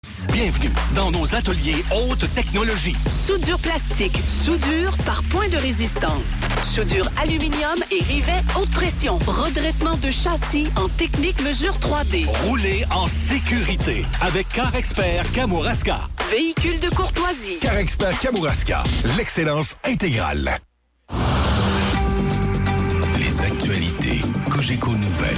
Bienvenue dans nos ateliers haute technologie. Soudure plastique, soudure par point de résistance. Soudure aluminium et rivets haute pression. Redressement de châssis en technique mesure 3D. Roulez en sécurité avec Car Expert Kamouraska. Véhicule de courtoisie. Car Expert Kamouraska, l'excellence intégrale. Les actualités Cogeco Nouvelles.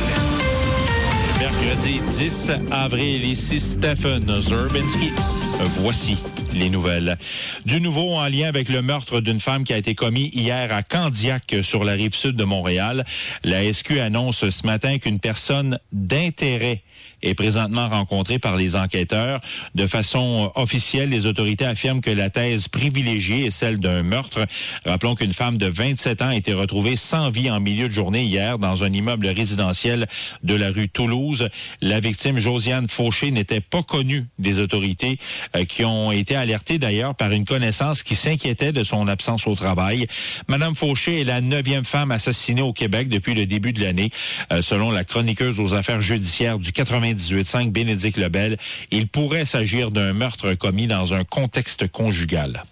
Mercredi 10 avril, ici Stephen Zerbinski. Voici les nouvelles. Du nouveau en lien avec le meurtre d'une femme qui a été commis hier à Candiac sur la rive sud de Montréal. La SQ annonce ce matin qu'une personne d'intérêt est présentement rencontrée par les enquêteurs. De façon officielle, les autorités affirment que la thèse privilégiée est celle d'un meurtre. Rappelons qu'une femme de 27 ans a été retrouvée sans vie en milieu de journée hier dans un immeuble résidentiel de la rue Toulouse. La victime, Josiane Fauché, n'était pas connue des autorités qui ont été alertées d'ailleurs par une connaissance qui s'inquiétait de son absence au travail. Madame Fauché est la 9e femme assassinée au Québec depuis le début de l'année. Selon la chroniqueuse aux affaires judiciaires du 98.5 Bénédicte Lebel, il pourrait s'agir d'un meurtre commis dans un contexte conjugal.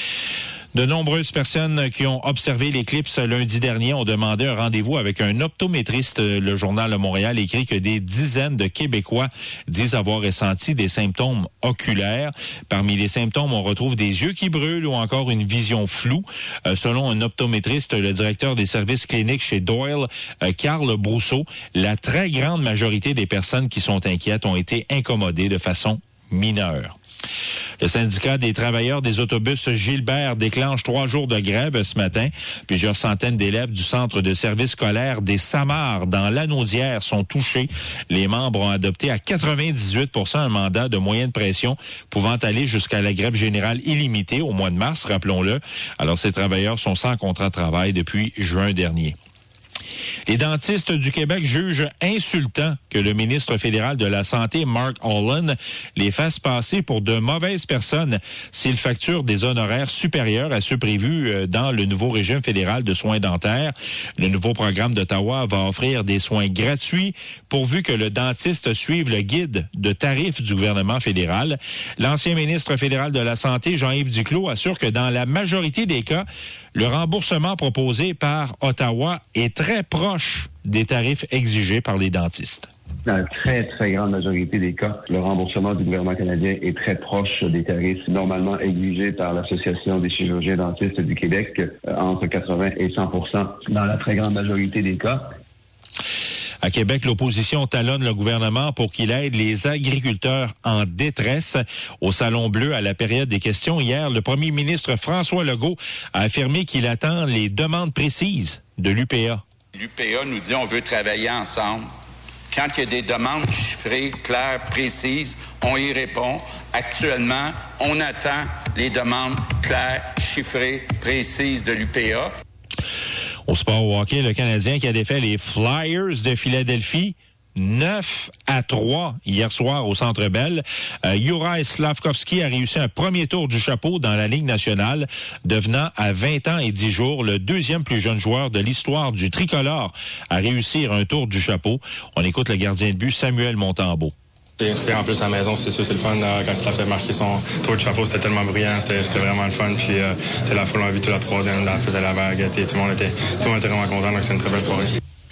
De nombreuses personnes qui ont observé l'éclipse lundi dernier ont demandé un rendez-vous avec un optométriste. Le Journal de Montréal écrit que des dizaines de Québécois disent avoir ressenti des symptômes oculaires. Parmi les symptômes, on retrouve des yeux qui brûlent ou encore une vision floue. Selon un optométriste, le directeur des services cliniques chez Doyle, Carl Brousseau, la très grande majorité des personnes qui sont inquiètes ont été incommodées de façon mineure. Le syndicat des travailleurs des autobus Gilbert déclenche 3 jours de grève ce matin. Plusieurs centaines d'élèves du centre de service scolaire des Samars dans Lanaudière sont touchés. Les membres ont adopté à 98% un mandat de moyenne pression pouvant aller jusqu'à la grève générale illimitée au mois de mars, rappelons-le. Alors, ces travailleurs sont sans contrat de travail depuis juin dernier. Les dentistes du Québec jugent insultant que le ministre fédéral de la Santé, Mark Holland, les fasse passer pour de mauvaises personnes s'ils facturent des honoraires supérieurs à ceux prévus dans le nouveau régime fédéral de soins dentaires. Le nouveau programme d'Ottawa va offrir des soins gratuits pourvu que le dentiste suive le guide de tarifs du gouvernement fédéral. L'ancien ministre fédéral de la Santé, Jean-Yves Duclos, assure que dans la majorité des cas, le remboursement proposé par Ottawa est très proche des tarifs exigés par les dentistes. Dans la très, très grande majorité des cas, le remboursement du gouvernement canadien est très proche des tarifs normalement exigés par l'Association des chirurgiens dentistes du Québec, entre 80 et 100% dans la très grande majorité des cas. À Québec, l'opposition talonne le gouvernement pour qu'il aide les agriculteurs en détresse. Au Salon Bleu, à la période des questions, hier, le premier ministre François Legault a affirmé qu'il attend les demandes précises de l'UPA. L'UPA nous dit on veut travailler ensemble. Quand il y a des demandes chiffrées, claires, précises, on y répond. Actuellement, on attend les demandes claires, chiffrées, précises de l'UPA. Au sport au hockey, le Canadien qui a défait les Flyers de Philadelphie 9-3 hier soir au Centre Bell. Juraj Slafkovský a réussi un premier tour du chapeau dans la Ligue nationale, devenant à 20 ans et 10 jours le deuxième plus jeune joueur de l'histoire du tricolore à réussir un tour du chapeau. On écoute le gardien de but Samuel Montembeault. En plus, à la maison, c'est sûr, c'est le fun. Quand il a fait marquer son tour de chapeau, c'était tellement brillant, c'était vraiment le fun. Puis, la foule a vu toute la troisième, elle faisait la vague. Tout le monde était vraiment content, donc c'est une très belle soirée.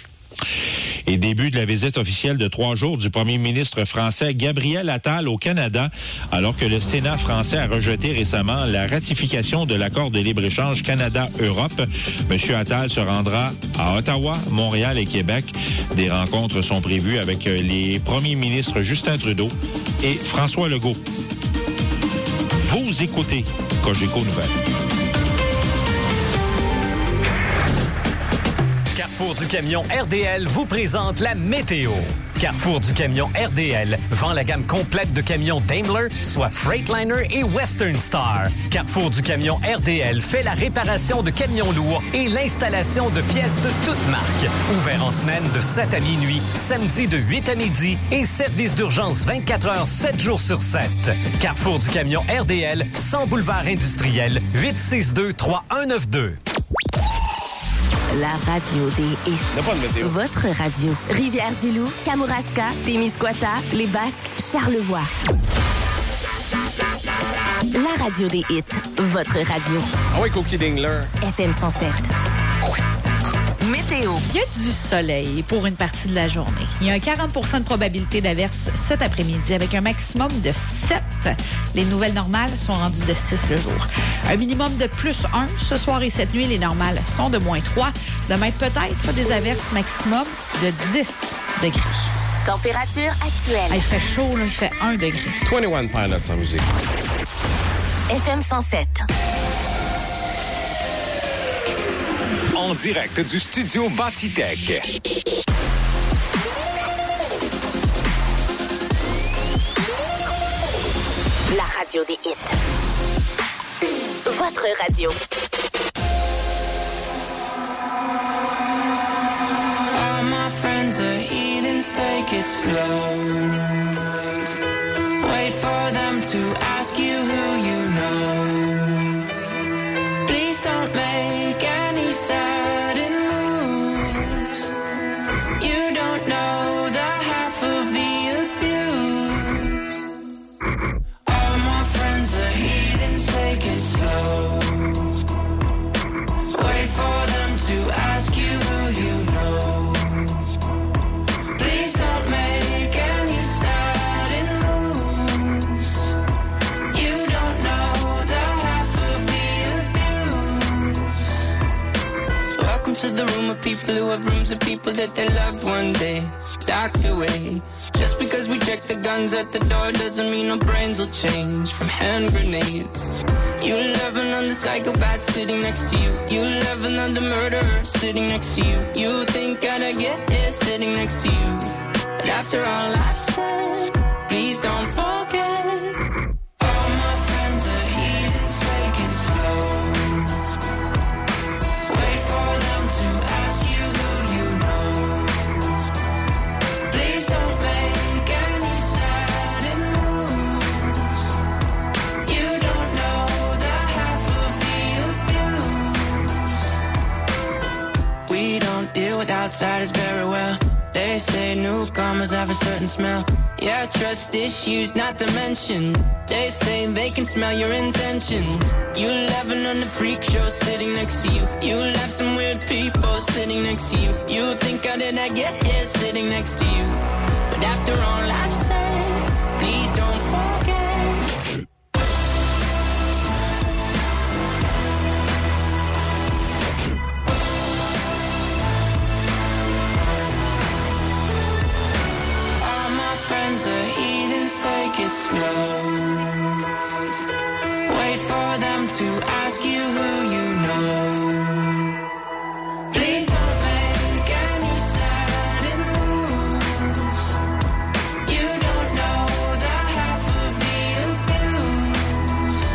Et début de la visite officielle de 3 jours du premier ministre français Gabriel Attal au Canada, alors que le Sénat français a rejeté récemment la ratification de l'accord de libre-échange Canada-Europe. M. Attal se rendra à Ottawa, Montréal et Québec. Des rencontres sont prévues avec les premiers ministres Justin Trudeau et François Legault. Vous écoutez Cogeco Nouvelles. Carrefour du camion RDL vous présente la météo. Carrefour du camion RDL vend la gamme complète de camions Daimler, soit Freightliner et Western Star. Carrefour du camion RDL fait la réparation de camions lourds et l'installation de pièces de toutes marques. Ouvert en semaine de 7 à minuit, samedi de 8 à midi et service d'urgence 24 heures, 7 jours sur 7. Carrefour du camion RDL, 100 boulevard industriel, 862-3192. La radio des hits. Votre radio. Rivière-du-Loup, Kamouraska, Témiscouata, Les Basques, Charlevoix. La radio des hits. Votre radio. Ah oui, Cookie Dingler. FM 107. Météo. Il y a du soleil pour une partie de la journée. Il y a un 40 de probabilité d'averse cet après-midi avec un maximum de 7. Les nouvelles normales sont rendues de 6 le jour. Un minimum de plus 1 ce soir et cette nuit. Les normales sont de moins 3. Demain, peut-être des averses maximum de 10 degrés. Température actuelle. Il fait chaud, là, il fait 1 degré. 21 Pilots en musique. FM 107. En direct du studio Batitech. La radio des hits. Votre radio. All my friends are heathens, take it slow. Wait for them to ask you who you know. Please don't make any sudden moves. You don't know the half of the abuse. All my friends are heathens, take it slow. Wait for them to ask you who you know. Please don't make any sudden moves. You don't know the half of the abuse. Welcome to the room of people who have rooms of people that they loved one day docked away. Just because we check the guns at the door doesn't mean our brains will change from hand grenades. You laughing on the psychopath sitting next to you. You laughing on the murderer sitting next to you. You think I'd get here sitting next to you. But after all I've said, please don't forget. All my friends are heathens, take it slow. Wait for them to ask you who you know. Please don't make any sudden moves. You don't know the half of the abuse. We don't deal with outsiders very well. They say newcomers have a certain smell. Yeah, trust issues not to mention. They say they can smell your intentions. You laughing on the freak show sitting next to you. You laugh some weird people sitting next to you. You think how did I get here sitting next to you? But after all I've said, please don't forget. All my friends are heathens, take it slow. Wait for them to ask you who you know. Please don't make any sudden moves. You don't know the half of the abuse.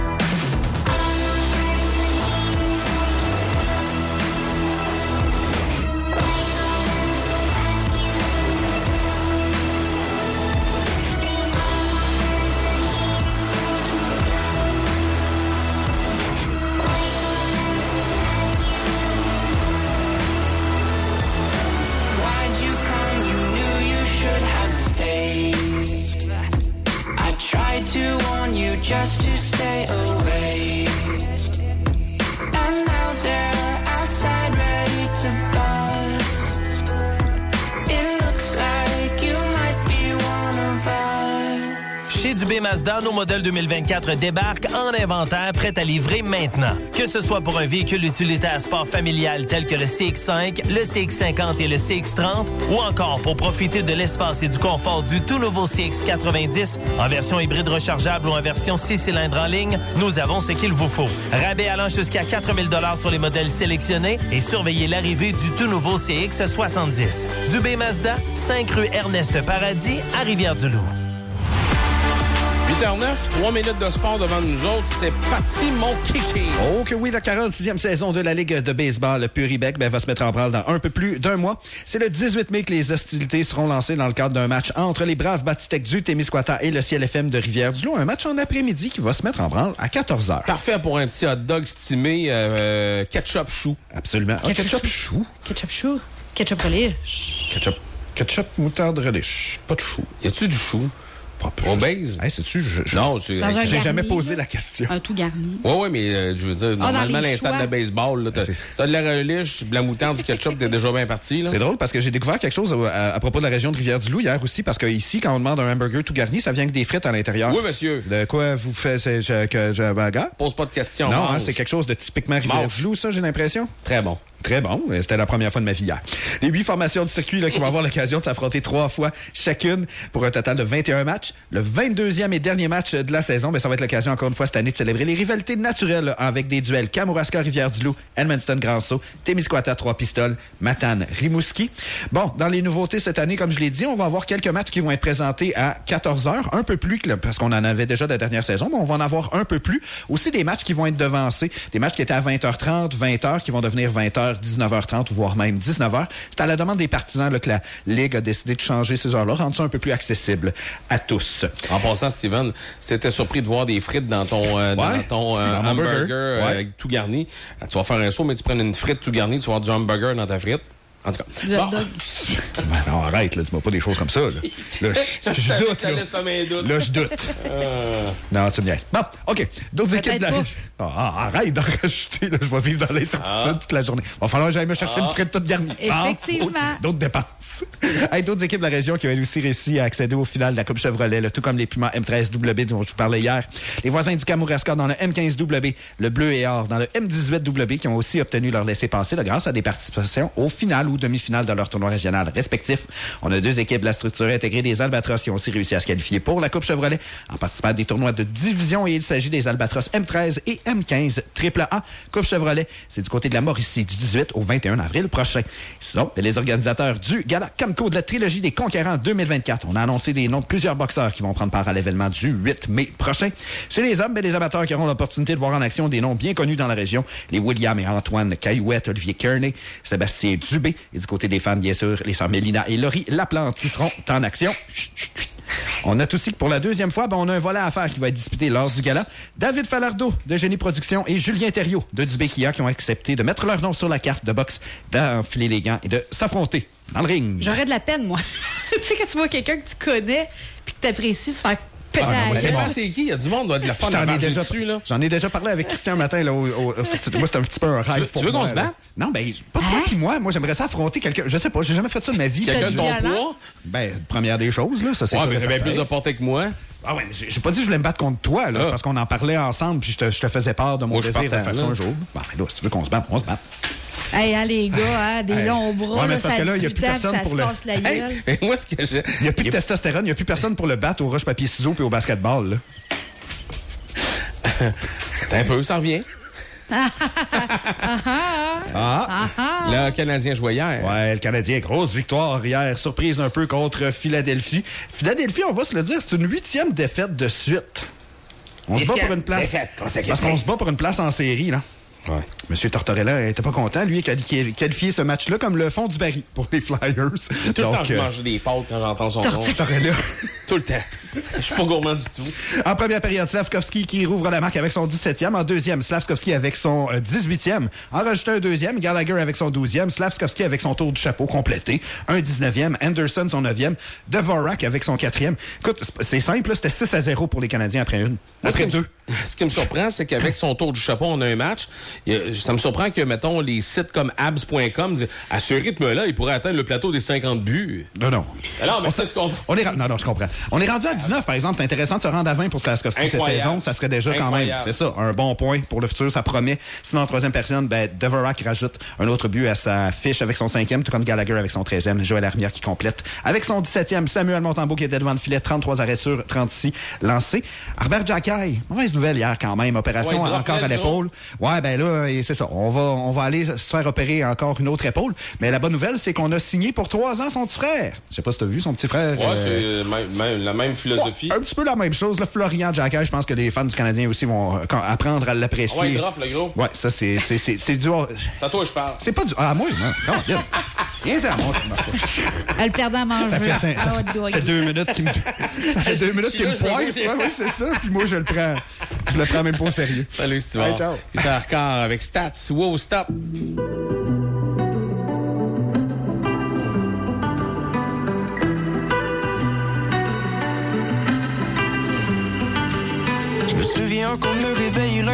Why'd you come? You knew you should have stayed. I tried to warn you just to stay away. And now they're outside ready to bust. It looks like you might be one of us. Chez Dubé Mazda, nos modèles 2024 débarquent en inventaire, prêts à livrer maintenant. Que ce soit pour un véhicule utilitaire sport familial tel que le CX-5, le CX-50 et le CX-30, ou encore pour profiter de l'espace et du confort du tout nouveau CX-90 en version hybride rechargeable ou en version 6 cylindres en ligne, nous avons ce qu'il vous faut. Rabais allant jusqu'à 4 000 $ sur les modèles sélectionnés et surveillez l'arrivée du tout nouveau CX-70. Dubé Mazda, 5 rue Ernest Paradis à Rivière-du-Loup. 8h09, 3 minutes de sport devant nous autres. C'est parti, mon kiki. Oh que oui, la 46e saison de la Ligue de baseball Puribec va se mettre en branle dans un peu plus d'un mois. C'est le 18 mai que les hostilités seront lancées dans le cadre d'un match entre les Braves Batitech du Témiscouata et le Ciel FM de Rivière-du-Loup. Un match en après-midi qui va se mettre en branle à 14h. Parfait pour un petit hot dog stimé ketchup chou. Absolument. Ketchup chou. Ketchup chou. Ketchup relish. Ketchup moutarde relish. Pas de chou. Y a-tu du chou? Obèse? Hey, sais-tu, non, c'est... Dans un j'ai jamais garni, posé la question. Un tout garni. Oui, mais je veux dire, normalement, les l'instant choix. de baseball, là, t'as de la relish, de la moutarde, du ketchup, t'es déjà bien parti. Là. C'est drôle parce que j'ai découvert quelque chose à propos de la région de Rivière-du-Loup hier aussi, parce que ici, quand on demande un hamburger tout garni, ça vient avec des frites à l'intérieur. Oui, monsieur. De quoi vous faites bagarre? Pose pas de questions. Non, hein, c'est quelque chose de typiquement Rivière-du-Loup, ça, j'ai l'impression. Très bon. Très bon. C'était la première fois de ma vie hier. Les 8 formations du circuit là, qui vont avoir l'occasion de s'affronter 3 fois chacune pour un total de 21 matchs. Le 22e et dernier match de la saison, ça va être l'occasion encore une fois cette année de célébrer les rivalités naturelles là, avec des duels Kamouraska, Rivière-du-Loup, Edmundston-Grand-Sault, Témiscouata, Trois-Pistoles, Matane, Rimouski. Bon, dans les nouveautés cette année, comme je l'ai dit, on va avoir quelques matchs qui vont être présentés à 14h, un peu plus, parce qu'on en avait déjà de la dernière saison, mais on va en avoir un peu plus. Aussi des matchs qui vont être devancés, des matchs qui étaient à 20h30, 20h, qui vont devenir 20h, 19h30, voire même 19h. C'est à la demande des partisans là, que la Ligue a décidé de changer ces heures-là, rendre ça un peu plus accessible à tous. En passant, Steven, si t'étais surpris de voir des frites dans ton, hamburger tout garni, tu vas faire un saut, mais tu prends une frite tout garnie, tu vas avoir du hamburger dans ta frite. En tout cas. Du hot dog. Ben non, arrête, là, dis-moi pas des choses comme ça. Là, je doute. Là, je doute. Non, tu me niaises. Bon, OK. D'autres équipes de la région. Arrête d'en rajouter. Là, je vais vivre dans l'incertitude toute la journée. Va falloir que j'aille me chercher une frite toute garnie. Effectivement. D'autres dépenses. Hey, d'autres équipes de la région qui ont aussi réussi à accéder au final de la Coupe Chevrolet, là, tout comme les Pumas M13WB dont je vous parlais hier. Les voisins du Kamouraska dans le M15WB, le Bleu et Or dans le M18WB qui ont aussi obtenu leur laissez-passer là, grâce à des participations au final ou demi-finale de leur tournoi régional respectif. On a 2 équipes de la structure intégrée des Albatros qui ont aussi réussi à se qualifier pour la Coupe Chevrolet en participant à des tournois de division et il s'agit des Albatros M13 et M15 AAA. Coupe Chevrolet, c'est du côté de la Mauricie du 18 au 21 avril prochain. Sinon, les organisateurs du Gala Camco de la Trilogie des Conquérants 2024. On a annoncé des noms de plusieurs boxeurs qui vont prendre part à l'événement du 8 mai prochain. Chez les hommes, les amateurs qui auront l'opportunité de voir en action des noms bien connus dans la région, les William et Antoine Caillouette, Olivier Kearney, Sébastien Dubé, et du côté des femmes, bien sûr, les sœurs Mélina et Laurie Laplante qui seront en action. On note aussi que pour la 2e fois, on a un volet à faire qui va être disputé lors du gala. David Falardeau de Génie Productions et Julien Thériault de Dubé-Kia qui ont accepté de mettre leur nom sur la carte de boxe, d'enfiler les gants et de s'affronter dans le ring. J'aurais de la peine, moi. Tu sais, quand tu vois quelqu'un que tu connais puis que tu apprécies se faire péter c'est pas c'est qui? Il y a du monde, doit être de la fun à marcher dessus, là. J'en ai déjà parlé avec Christian matin, là, moi, c'est un petit peu un rêve pour moi. Tu veux qu'on se batte? Non, ben, pas toi puis moi. Moi, j'aimerais ça affronter quelqu'un. Je sais pas, j'ai jamais fait ça de ma vie. Quelqu'un de ton poids? Ben, première des choses, là, ça, c'est sûr. Ouais, mais plus de portée que moi. Ah ouais, j'ai pas dit que je voulais me battre contre toi, là, parce qu'on en parlait ensemble, puis je te faisais part de mon désir de faire ça un jour. Bon, ben là, si tu veux qu'on se batte, on se batte. Hey, hein, les gars, des longs bras, ouais, mais là, parce ça que là, il n'y a se plus personne pour le. la gueule. Hey, moi, ce que j'ai. Il n'y a plus de testostérone, il n'y a plus personne pour le battre au rush papier-ciseaux puis au basketball, là. T'as un peu, ça revient. Le Canadien jouait hier. Ouais, le Canadien, grosse victoire hier. Surprise un peu contre Philadelphie. Philadelphie, on va se le dire, c'est une 8e défaite de suite. On se bat pour une place. Parce qu'on se bat pour une place en série, là. Ouais. Monsieur Tortorella était pas content, lui, qui a qualifié ce match-là comme le fond du baril pour les Flyers. Tout le temps, je mange des pâtes quand j'entends son nom. Tortorella. Tout le temps. Je suis pas gourmand du tout. En première période, Slavkovski qui rouvre la marque avec son 17e. En deuxième, Slavkovski avec son 18e. En rajoutant un deuxième, Gallagher avec son 12e. Slavkovski avec son tour du chapeau complété. Un 19e. Anderson, son 9e. Dvorak avec son 4e. Écoute, c'est simple, là, c'était 6-0 pour les Canadiens après une. Après deux. Ce qui me surprend, c'est qu'avec son tour du chapeau, on a un match. Ça me surprend que, mettons, les sites comme abs.com disent à ce rythme-là, il pourrait atteindre le plateau des 50 buts. Non. Alors, mais c'est ce qu'on... Non, je comprends. On est rendu à 19, par exemple. C'est intéressant de se rendre à 20 pour Slavkovski cette saison. Ça serait déjà quand même, c'est ça, un bon point pour le futur. Ça promet. Sinon, en troisième personne, Dvorak rajoute un autre but à sa fiche avec son 5e, tout comme Gallagher avec son 13e. Joël Armia qui complète avec son 17e. Samuel Montembeault qui était devant le filet, 33 arrêts sur 36 lancés. Albert Jacquet, mauvaise nouvelle hier quand même. Opération encore à l'épaule. Ouais, là, c'est ça. On va aller se faire opérer encore une autre épaule. Mais la bonne nouvelle, c'est qu'on a signé pour 3 ans son petit frère. Je sais pas si t'as vu son petit frère. Ouais, c'est la même philosophie. Ouais, un petit peu la même chose. Là, Florian Jacquet, je pense que les fans du Canadien aussi vont apprendre à l'apprécier. Ouais, il drop, le gros. Ouais, ça, c'est du... C'est à toi, je parle. C'est pas du... Ah, moi, non. Viens à moi. Elle perdait à manger. Ça fait 2 minutes qu'il me... Ça fait 2 minutes qu'il me pointe. Ouais, c'est ça. Puis moi, je le prends même pas au sérieux. Salut, Steven. Hey, ciao. Peter Carr avec Stats. Wow, stop. Je me souviens qu'on me réveille